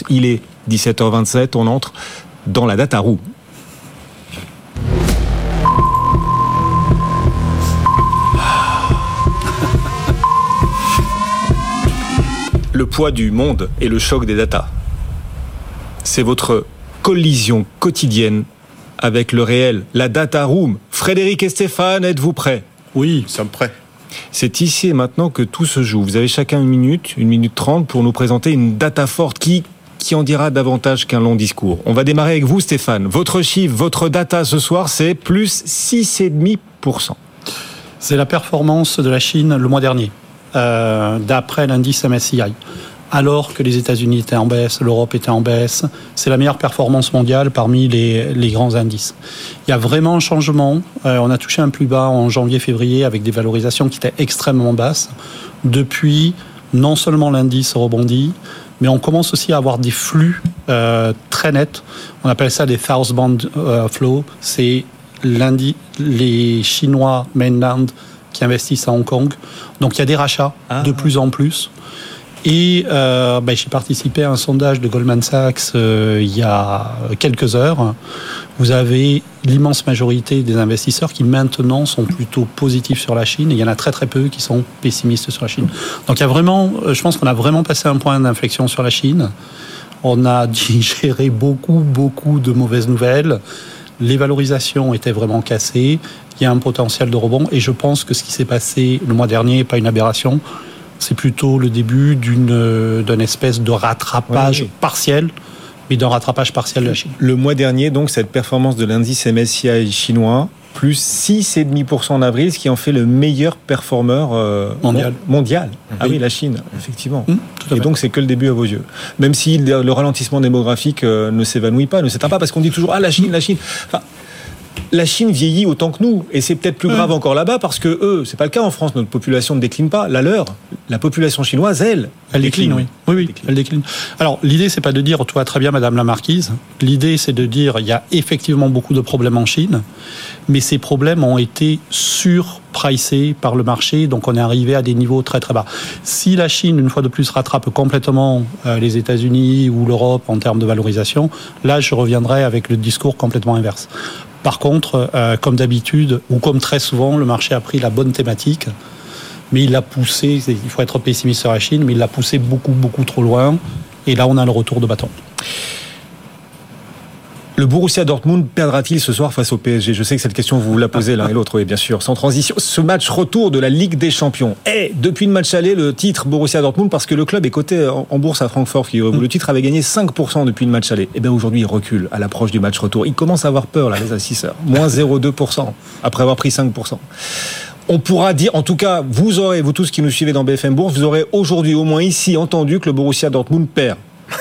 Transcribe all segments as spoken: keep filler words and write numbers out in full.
tous. Il est dix-sept heures vingt-sept, on entre dans la data room. Le poids du monde et le choc des data. C'est votre collision quotidienne avec le réel, la data room. Frédéric et Stéphane, êtes-vous prêts ? Oui, nous sommes prêts. C'est ici et maintenant que tout se joue. Vous avez chacun une minute, une minute trente pour nous présenter une data forte qui, qui en dira davantage qu'un long discours. On va démarrer avec vous, Stéphane. Votre chiffre, votre data ce soir, c'est plus six virgule cinq pour cent. C'est la performance de la Chine le mois dernier, euh, d'après l'indice M S C I. Alors que les États-Unis étaient en baisse, l'Europe était en baisse, c'est la meilleure performance mondiale parmi les, les grands indices. Il y a vraiment un changement. Euh, on a touché un plus bas en janvier-février avec des valorisations qui étaient extrêmement basses. Depuis, non seulement l'indice rebondit, mais on commence aussi à avoir des flux euh, très nets. On appelle ça des southbound euh, flows. C'est lundi, les Chinois mainland qui investissent à Hong Kong. Donc il y a des rachats ah. de plus en plus. Et euh, ben, j'ai participé à un sondage de Goldman Sachs euh, il y a quelques heures. Vous avez l'immense majorité des investisseurs qui maintenant sont plutôt positifs sur la Chine. Et il y en a très très peu qui sont pessimistes sur la Chine. Donc il y a vraiment, je pense qu'on a vraiment passé un point d'inflexion sur la Chine. On a digéré beaucoup beaucoup de mauvaises nouvelles. Les valorisations étaient vraiment cassées. Il y a un potentiel de rebond. Et je pense que ce qui s'est passé le mois dernier n'est pas une aberration. C'est plutôt le début d'une, d'une espèce de rattrapage oui, oui. partiel, mais d'un rattrapage partiel de la Chine. Le mois dernier, donc, cette performance de l'indice M S C I chinois, plus six virgule cinq pour cent en avril, ce qui en fait le meilleur performeur euh, mondial. mondial. Mmh. Ah oui, la Chine, effectivement. Mmh, Et donc, c'est que le début à vos yeux. Même si le ralentissement démographique euh, ne s'évanouit pas, ne s'éteint pas, parce qu'on dit toujours « Ah, la Chine, la Chine !» Enfin, la Chine vieillit autant que nous, et c'est peut-être plus grave encore là-bas, parce que eux, c'est pas le cas en France, notre population ne décline pas. La leur, la population chinoise, elle, elle décline, oui. Oui, oui, décline. Elle décline. Alors, l'idée, c'est pas de dire, toi, très bien, Madame la Marquise. L'idée, c'est de dire, il y a effectivement beaucoup de problèmes en Chine, mais ces problèmes ont été surpricés par le marché, donc on est arrivé à des niveaux très très bas. Si la Chine, une fois de plus, rattrape complètement euh, les États-Unis ou l'Europe en termes de valorisation, là, je reviendrai avec le discours complètement inverse. Par contre, euh, comme d'habitude, ou comme très souvent, le marché a pris la bonne thématique, mais il l'a poussé, il faut être pessimiste sur la Chine, mais il l'a poussé beaucoup, beaucoup trop loin, et là on a le retour de bâton. Le Borussia Dortmund perdra-t-il ce soir face au P S G ? Je sais que cette question, vous vous la posez l'un et l'autre, oui, bien sûr. Sans transition, ce match retour de la Ligue des Champions est, depuis le match aller, le titre Borussia Dortmund, parce que le club est coté en bourse à Francfort, où le titre avait gagné cinq pour cent depuis le match aller. Et bien aujourd'hui, il recule à l'approche du match retour. Il commence à avoir peur, là, les assesseurs. moins zéro virgule deux pour cent, après avoir pris cinq pour cent. On pourra dire, en tout cas, vous aurez, vous tous qui nous suivez dans B F M Bourse, vous aurez aujourd'hui, au moins ici, entendu que le Borussia Dortmund perd.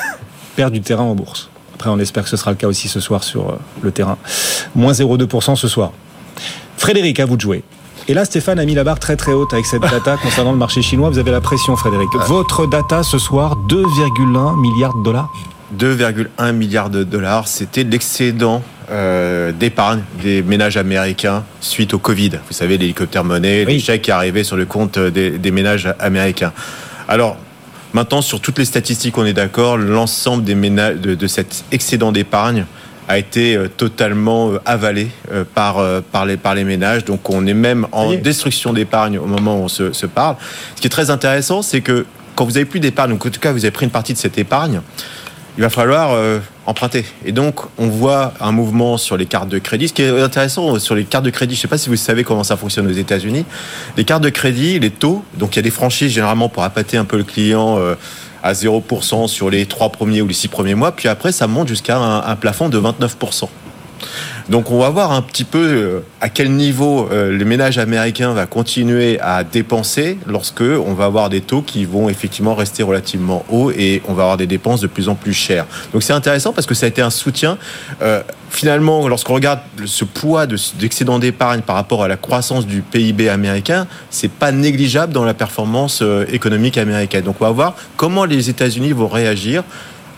perd du terrain en bourse. Après, on espère que ce sera le cas aussi ce soir sur le terrain. moins zéro virgule deux pour cent ce soir. Frédéric, à vous de jouer. Et là, Stéphane a mis la barre très très haute avec cette data concernant le marché chinois. Vous avez la pression, Frédéric. Votre data ce soir, deux virgule un milliards de dollars. deux virgule un milliards de dollars, c'était l'excédent euh, d'épargne des ménages américains suite au Covid. Vous savez, l'hélicoptère monnaie, oui. les chèques qui arrivaient sur le compte des, des ménages américains. Alors, maintenant, sur toutes les statistiques, on est d'accord, l'ensemble des ménages, de, de cet excédent d'épargne a été euh, totalement euh, avalé euh, par, euh, par, les, par les ménages. Donc, on est même en destruction d'épargne au moment où on se, se parle. Ce qui est très intéressant, c'est que quand vous n'avez plus d'épargne, ou en tout cas, vous avez pris une partie de cette épargne, il va falloir euh, emprunter. Et donc, on voit un mouvement sur les cartes de crédit. Ce qui est intéressant sur les cartes de crédit, je ne sais pas si vous savez comment ça fonctionne aux États-Unis. Les cartes de crédit, les taux, donc il y a des franchises généralement pour appâter un peu le client euh, à zéro pour cent sur les trois premiers ou les six premiers mois. Puis après, ça monte jusqu'à un, un plafond de vingt-neuf pour cent. Donc on va voir un petit peu euh, à quel niveau euh, le ménage américain va continuer à dépenser lorsque on va avoir des taux qui vont effectivement rester relativement hauts et on va avoir des dépenses de plus en plus chères. Donc c'est intéressant parce que ça a été un soutien. Euh, finalement, lorsqu'on regarde ce poids de, d'excédent d'épargne par rapport à la croissance du P I B américain, c'est pas négligeable dans la performance euh, économique américaine. Donc on va voir comment les États-Unis vont réagir,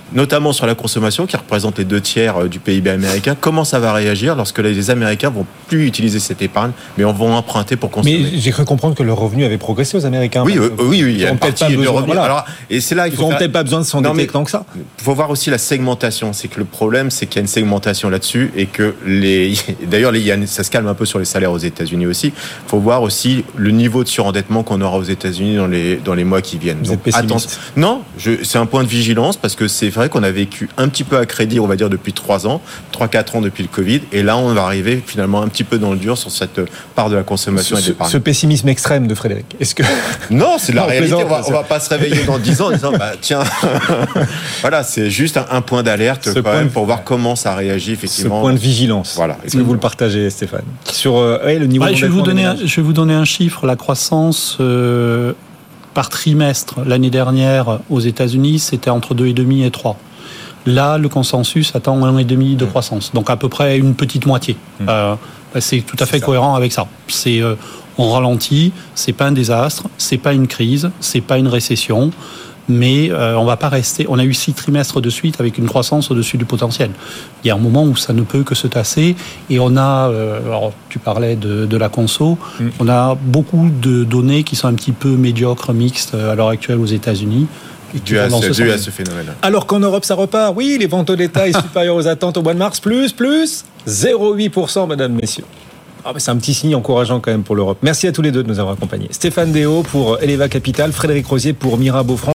notamment sur la consommation qui représente les deux tiers du P I B américain. Comment ça va réagir lorsque les Américains vont plus utiliser cette épargne, mais on va emprunter pour consommer. Mais j'ai cru comprendre que le revenu avait progressé aux Américains. Oui, euh, oui, oui, il y a une partie partie de besoin, revenu. voilà. Alors, et c'est là, il Ils faut n'ont faire... peut-être pas besoin de s'endetter tant que ça. Il faut voir aussi la segmentation. C'est que le problème, c'est qu'il y a une segmentation là-dessus et que les. D'ailleurs, il y a une... ça se calme un peu sur les salaires aux États-Unis aussi. Il faut voir aussi le niveau de surendettement qu'on aura aux États-Unis dans les dans les mois qui viennent. Vous Donc, êtes pessimiste. attention. Non, je... c'est un point de vigilance parce que c'est vrai qu'on a vécu un petit peu à crédit, on va dire depuis trois ans, trois quatre ans depuis le Covid, et là, on va arriver finalement un petit peu dans le dur sur cette part de la consommation Ce, et d'épargne. ce pessimisme extrême de Frédéric. Est-ce que non, c'est la non, réalité. plaisante, on va, on va pas se réveiller dans dix ans en disant bah tiens, voilà, c'est juste un, un point d'alerte Ce quand point même de... pour voir comment ça réagit effectivement. Ce point de vigilance. Voilà. Est-ce que vous le partagez, Stéphane? Sur euh, ouais, le niveau. Ouais, je vais vous donner, un, ménages. je vais vous donner un chiffre. La croissance euh, par trimestre l'année dernière aux États-Unis, c'était entre deux virgule cinq et trois. Là, le consensus attend un virgule cinq de croissance, donc à peu près une petite moitié. Mmh. Euh, c'est tout à fait c'est cohérent avec ça. C'est euh, on ralentit, c'est pas un désastre, c'est pas une crise, c'est pas une récession, mais euh, on va pas rester. On a eu six trimestres de suite avec une croissance au-dessus du potentiel. Il y a un moment où ça ne peut que se tasser, et on a. Euh, alors, tu parlais de, de la conso, mmh. on a beaucoup de données qui sont un petit peu médiocres, mixtes à l'heure actuelle aux États-Unis. Dû à, ce, dû à ce phénomène. Alors qu'en Europe, ça repart. Oui, les ventes au détail supérieures aux attentes au mois de mars, plus, plus, zéro virgule huit pour cent, mesdames, messieurs. Ah, c'est un petit signe encourageant quand même pour l'Europe. Merci à tous les deux de nous avoir accompagnés. Stéphane Déo pour Eleva Capital, Frédéric Rosier pour Mirabeau France.